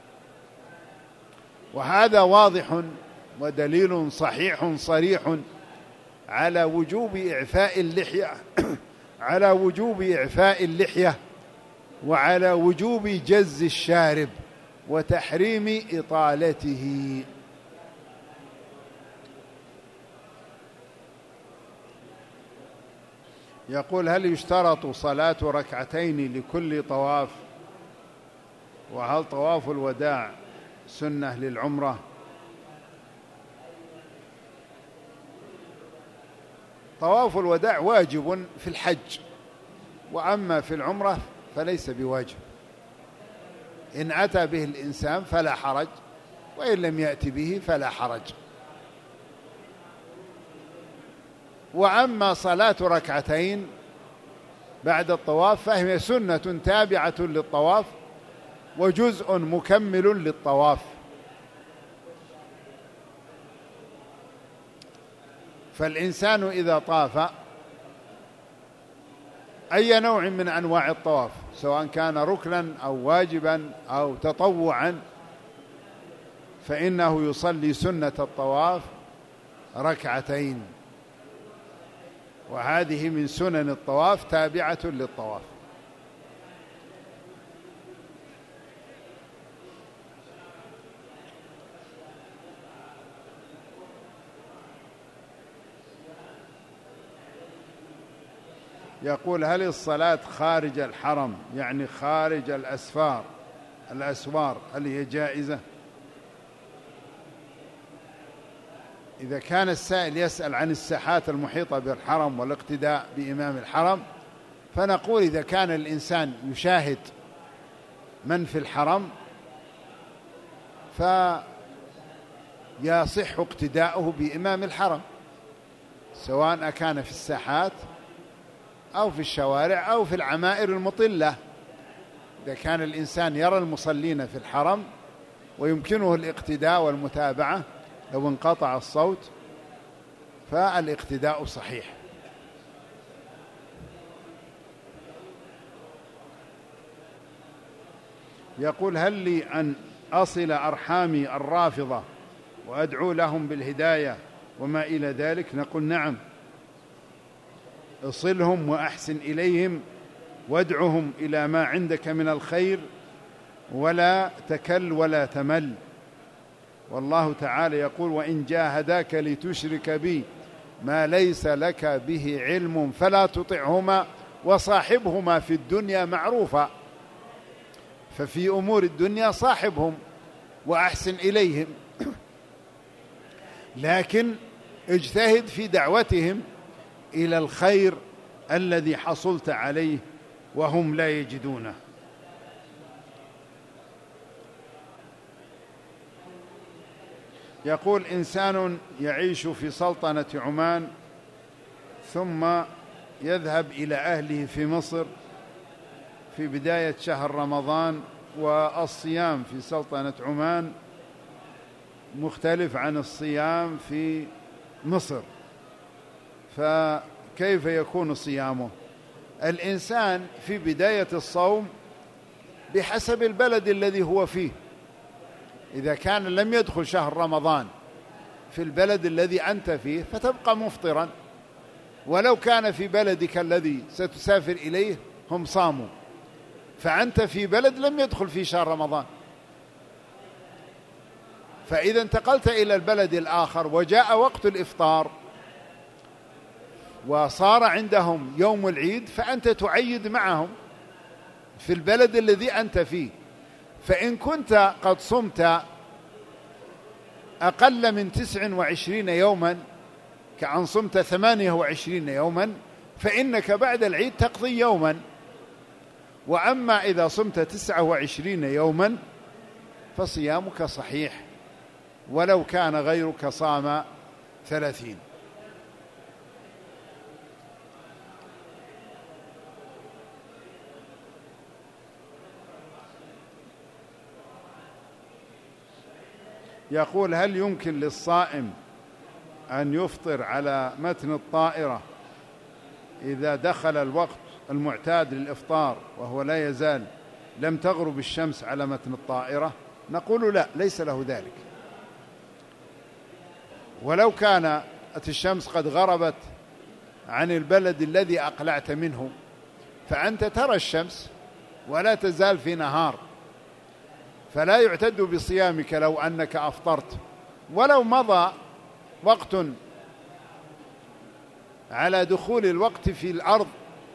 وهذا واضح ودليل صحيح صريح على وجوب إعفاء اللحية على وجوب إعفاء اللحية وعلى وجوب جز الشارب وتحريم إطالته. يقول: هل يشترط صلاة ركعتين لكل طواف؟ وهل طواف الوداع سنة للعمرة؟ طواف الوداع واجب في الحج، وأما في العمرة فليس بواجب. إن أتى به الإنسان فلا حرج، وإن لم يأتي به فلا حرج. وأما صلاة ركعتين بعد الطواف فهي سنة تابعة للطواف وجزء مكمل للطواف. فالإنسان إذا طاف أي نوع من أنواع الطواف، سواء كان ركنا أو واجبا أو تطوعا، فإنه يصلي سنة الطواف ركعتين، وهذه من سنن الطواف تابعة للطواف. يقول: هل الصلاة خارج الحرم، يعني خارج الأسفار الأسوار، هل هي جائزة؟ إذا كان السائل يسأل عن الساحات المحيطة بالحرم والاقتداء بإمام الحرم، فنقول إذا كان الإنسان يشاهد من في الحرم فيصح اقتداؤه بإمام الحرم، سواء كان في الساحات أو في الشوارع أو في العمائر المطلة. إذا كان الإنسان يرى المصلين في الحرم ويمكنه الاقتداء والمتابعة لو انقطع الصوت، فالاقتداء صحيح. يقول: هل لي أن أصل أرحامي الرافضة وأدعو لهم بالهداية وما إلى ذلك؟ نقول: نعم، اصلهم وأحسن إليهم وادعهم إلى ما عندك من الخير، ولا تكل ولا تمل. والله تعالى يقول: وإن جاهداك لتشرك بي ما ليس لك به علم فلا تطعهما وصاحبهما في الدنيا معروفا. ففي أمور الدنيا صاحبهم وأحسن إليهم، لكن اجتهد في دعوتهم إلى الخير الذي حصلت عليه وهم لا يجدونه. يقول: إنسان يعيش في سلطنة عمان ثم يذهب إلى أهله في مصر في بداية شهر رمضان، والصيام في سلطنة عمان مختلف عن الصيام في مصر، فكيف يكون صيامه؟ الإنسان في بداية الصوم بحسب البلد الذي هو فيه. إذا كان لم يدخل شهر رمضان في البلد الذي أنت فيه فتبقى مفطرا، ولو كان في بلدك الذي ستسافر إليه هم صاموا، فأنت في بلد لم يدخل في شهر رمضان، فإذا انتقلت إلى البلد الآخر وجاء وقت الإفطار وصار عندهم يوم العيد، فأنت تعيد معهم في البلد الذي أنت فيه. فإن كنت قد صمت أقل من تسع وعشرين يوما، كأن صمت ثمانية وعشرين يوما، فإنك بعد العيد تقضي يوما. وأما إذا صمت تسعة وعشرين يوما فصيامك صحيح ولو كان غيرك صام ثلاثين. يقول: هل يمكن للصائم أن يفطر على متن الطائرة إذا دخل الوقت المعتاد للإفطار وهو لا يزال لم تغرب الشمس على متن الطائرة؟ نقول: لا، ليس له ذلك. ولو كانت الشمس قد غربت عن البلد الذي أقلعت منه فأنت ترى الشمس ولا تزال في نهار، فلا يعتد بصيامك لو أنك أفطرت، ولو مضى وقت على دخول الوقت في الأرض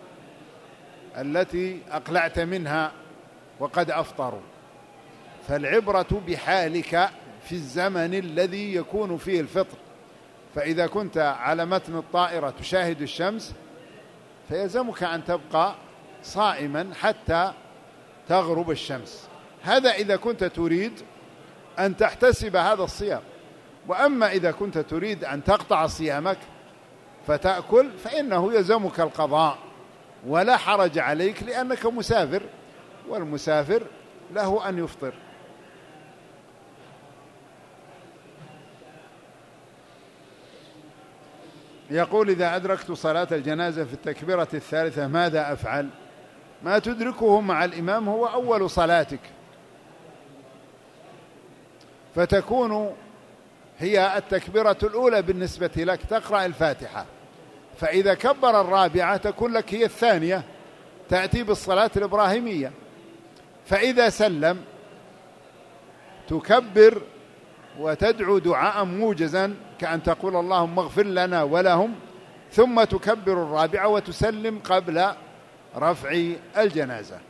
التي أقلعت منها وقد أفطروا. فالعبرة بحالك في الزمن الذي يكون فيه الفطر. فإذا كنت على متن الطائرة تشاهد الشمس فيلزمك أن تبقى صائما حتى تغرب الشمس. هذا إذا كنت تريد أن تحتسب هذا الصيام. وأما إذا كنت تريد أن تقطع صيامك فتأكل فإنه يلزمك القضاء ولا حرج عليك، لأنك مسافر، والمسافر له أن يفطر. يقول: إذا أدركت صلاة الجنازة في التكبيرة الثالثة ماذا أفعل؟ ما تدركه مع الإمام هو أول صلاتك، فتكون هي التكبيرة الأولى بالنسبة لك، تقرأ الفاتحة، فإذا كبر الرابعة تكون لك هي الثانية، تأتي بالصلاة الإبراهيمية. فإذا سلم تكبر وتدعو دعاء موجزا كأن تقول: اللهم اغفر لنا ولهم، ثم تكبر الرابعة وتسلم قبل رفع الجنازة.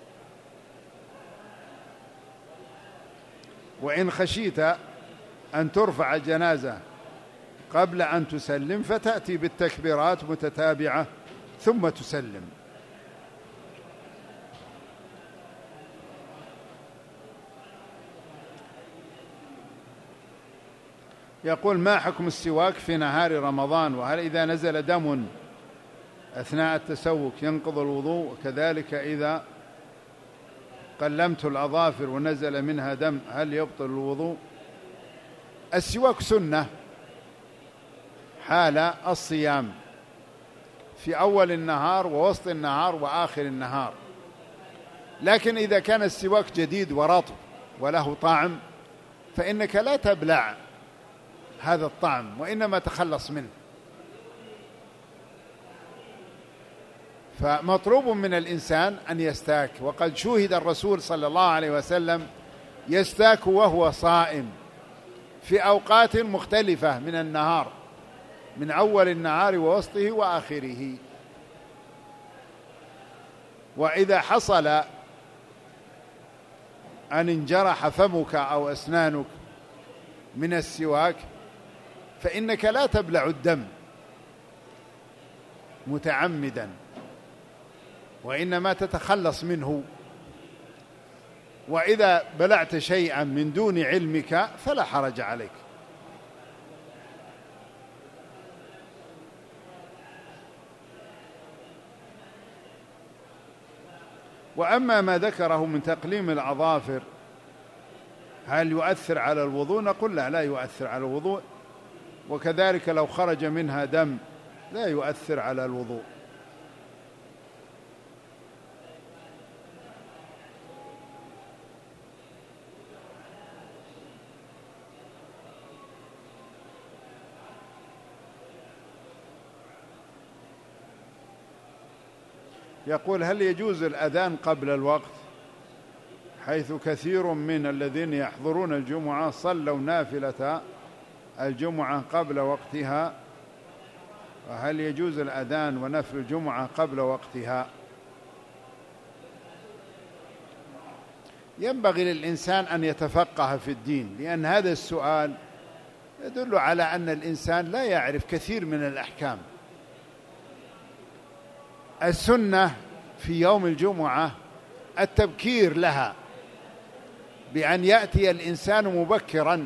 وإن خشيت أن ترفع الجنازة قبل أن تسلم فتأتي بالتكبيرات متتابعة ثم تسلم. يقول: ما حكم السواك في نهار رمضان؟ وهل إذا نزل دم أثناء التسوك ينقض الوضوء؟ وكذلك إذا قلمت الأظافر ونزل منها دم هل يبطل الوضوء؟ السواك سنة حال الصيام، في أول النهار ووسط النهار وآخر النهار، لكن إذا كان السواك جديد ورطب وله طعم فإنك لا تبلع هذا الطعم وإنما تخلص منه. فمطلوب من الإنسان أن يستاك، وقد شوهد الرسول صلى الله عليه وسلم يستاك وهو صائم في أوقات مختلفة من النهار، من أول النهار ووسطه وآخره. وإذا حصل أن انجرح فمك أو أسنانك من السواك فإنك لا تبلع الدم متعمدا، وإنما تتخلص منه. وإذا بلعت شيئا من دون علمك فلا حرج عليك. وأما ما ذكره من تقليم الأظافر هل يؤثر على الوضوء؟ نقول لا، لا يؤثر على الوضوء، وكذلك لو خرج منها دم لا يؤثر على الوضوء. يقول: هل يجوز الأذان قبل الوقت؟ حيث كثير من الذين يحضرون الجمعة صلوا نافلة الجمعة قبل وقتها، وهل يجوز الأذان ونفل الجمعة قبل وقتها؟ ينبغي للإنسان أن يتفقه في الدين، لأن هذا السؤال يدل على أن الإنسان لا يعرف كثير من الأحكام. السنة في يوم الجمعة التبكير لها بأن يأتي الإنسان مبكرا،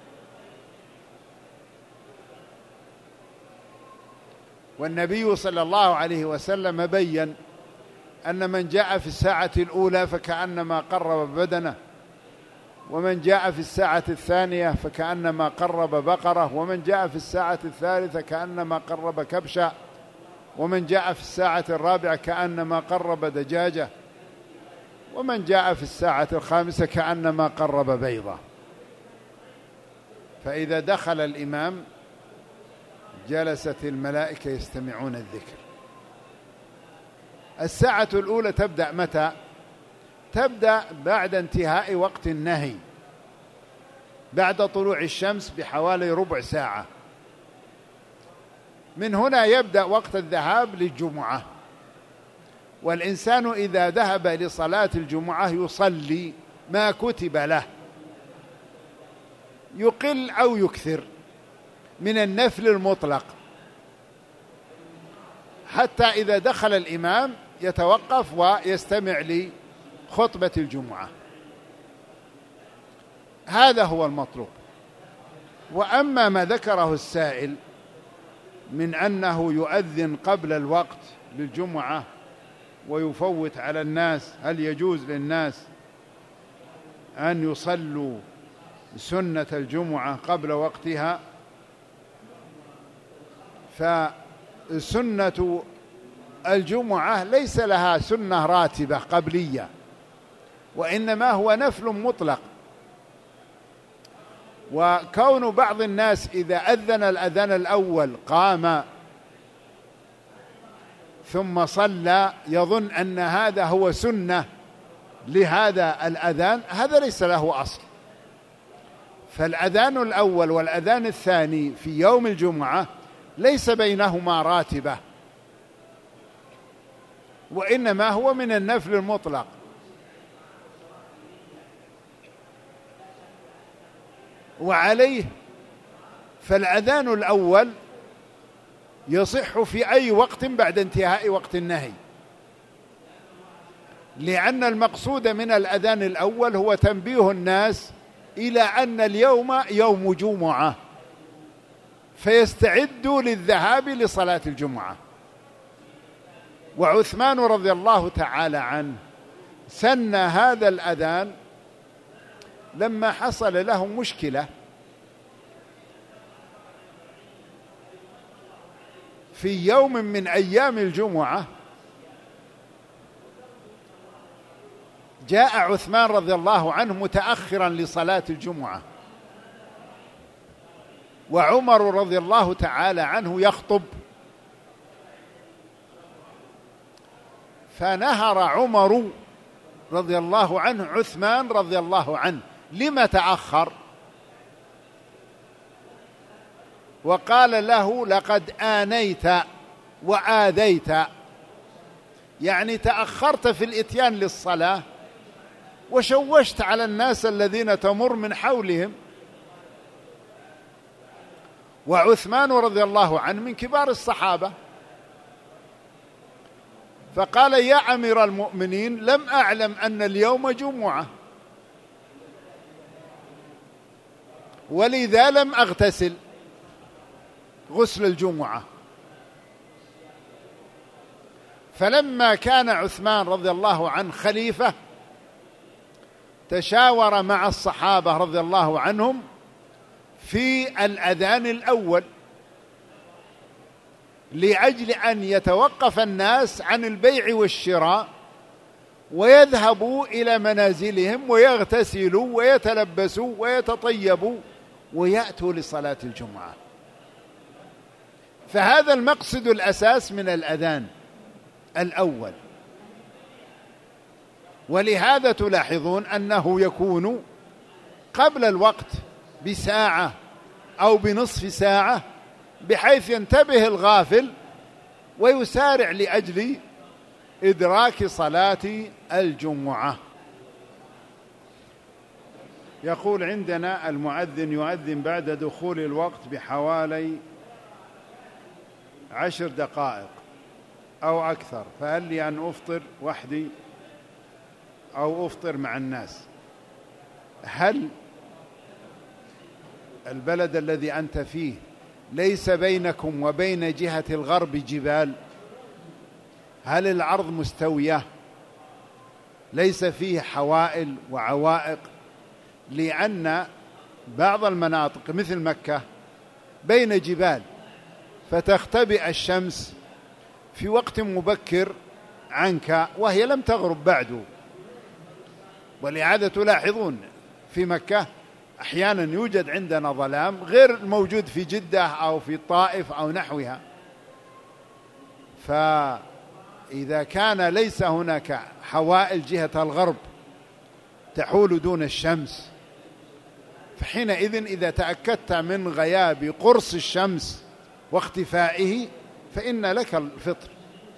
والنبي صلى الله عليه وسلم بيّن أن من جاء في الساعة الأولى فكأنما قرب بدنه، ومن جاء في الساعة الثانية فكأنما قرب بقرة، ومن جاء في الساعة الثالثة كأنما قرب كبشا، ومن جاء في الساعة الرابعة كأنما قرب دجاجة، ومن جاء في الساعة الخامسة كأنما قرب بيضة. فإذا دخل الإمام جلست الملائكة يستمعون الذكر. الساعة الأولى تبدأ متى؟ تبدأ بعد انتهاء وقت النهي، بعد طلوع الشمس بحوالي ربع ساعة. من هنا يبدأ وقت الذهاب للجمعة، والإنسان إذا ذهب لصلاة الجمعة يصلي ما كتب له، يقل أو يكثر من النفل المطلق، حتى إذا دخل الإمام يتوقف ويستمع لخطبة الجمعة. هذا هو المطلوب. وأما ما ذكره السائل من أنه يؤذن قبل الوقت للجمعة ويفوت على الناس، هل يجوز للناس أن يصلوا سنة الجمعة قبل وقتها؟ فسنة الجمعة ليس لها سنة راتبة قبلية، وإنما هو نفل مطلق. وكون بعض الناس إذا أذن الأذان الأول قام ثم صلى يظن أن هذا هو سنة لهذا الأذان، هذا ليس له أصل. فالأذان الأول والأذان الثاني في يوم الجمعة ليس بينهما راتبة، وإنما هو من النفل المطلق. وعليه فالأذان الأول يصح في أي وقت بعد انتهاء وقت النهي، لأن المقصود من الأذان الأول هو تنبيه الناس إلى أن اليوم يوم جمعة، فيستعدوا للذهاب لصلاة الجمعة. وعثمان رضي الله تعالى عنه سن هذا الأذان لما حصل له مشكلة في يوم من أيام الجمعة. جاء عثمان رضي الله عنه متأخرا لصلاة الجمعة، وعمر رضي الله تعالى عنه يخطب، فنهر عمر رضي الله عنه عثمان رضي الله عنه لما تأخر، وقال له لقد آنيت وآذيت، يعني تأخرت في الإتيان للصلاة وشوشت على الناس الذين تمر من حولهم. وعثمان رضي الله عنه من كبار الصحابة، فقال يا أمير المؤمنين لم أعلم أن اليوم جمعة، ولذا لم أغتسل غسل الجمعة. فلما كان عثمان رضي الله عنه خليفة تشاور مع الصحابة رضي الله عنهم في الأذان الأول لأجل أن يتوقف الناس عن البيع والشراء ويذهبوا إلى منازلهم ويغتسلوا ويتلبسوا ويتطيبوا ويأتوا لصلاة الجمعة. فهذا المقصد الأساس من الأذان الأول. ولهذا تلاحظون أنه يكون قبل الوقت بساعة أو بنصف ساعة، بحيث ينتبه الغافل ويسارع لأجل إدراك صلاة الجمعة. يقول عندنا المؤذن يؤذن بعد دخول الوقت بحوالي عشر دقائق أو أكثر، فهل لي أن أفطر وحدي أو أفطر مع الناس؟ هل البلد الذي أنت فيه ليس بينكم وبين جهة الغرب جبال؟ هل الأرض مستوية ليس فيه حوائل وعوائق؟ لأن بعض المناطق مثل مكة بين جبال، فتختبئ الشمس في وقت مبكر عنك وهي لم تغرب بعد. ولهذا تلاحظون في مكة أحيانا يوجد عندنا ظلام غير الموجود في جدة أو في الطائف أو نحوها. فإذا كان ليس هناك حوائل جهة الغرب تحول دون الشمس، فحينئذ إذا تأكدت من غياب قرص الشمس واختفائه فإن لك الفطر.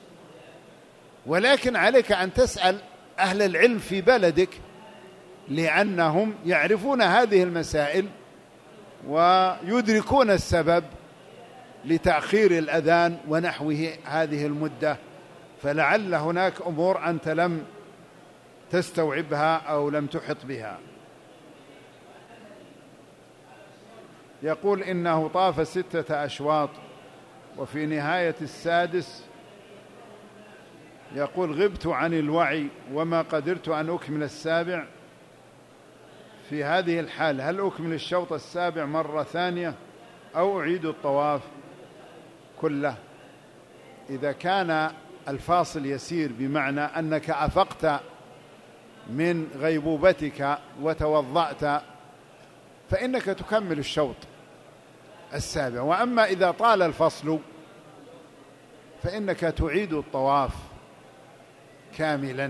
ولكن عليك أن تسأل أهل العلم في بلدك، لأنهم يعرفون هذه المسائل ويدركون السبب لتأخير الأذان ونحوه هذه المدة، فلعل هناك أمور أنت لم تستوعبها أو لم تحط بها. يقول إنه طاف ستة أشواط وفي نهاية السادس يقول غبت عن الوعي وما قدرت أن أكمل السابع. في هذه الحال هل أكمل الشوط السابع مرة ثانية أو أعيد الطواف؟ كله إذا كان الفاصل يسير بمعنى أنك أفقت من غيبوبتك وتوضأت فإنك تكمل الشوط السابع. وأما إذا طال الفصل فإنك تعيد الطواف كاملا.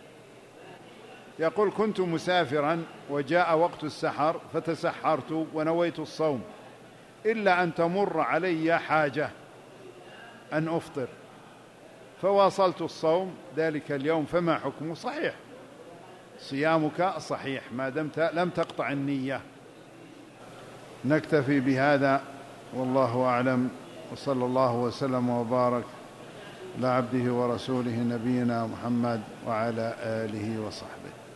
يقول كنت مسافرا وجاء وقت السحر فتسحرت ونويت الصوم إلا أن تمر علي حاجة أن أفطر فواصلت الصوم ذلك اليوم فما حكمه؟ صحيح، صيامك صحيح ما دمت لم تقطع النية. نكتفي بهذا والله أعلم، وصلى الله وسلم وبارك على عبده ورسوله نبينا محمد وعلى آله وصحبه.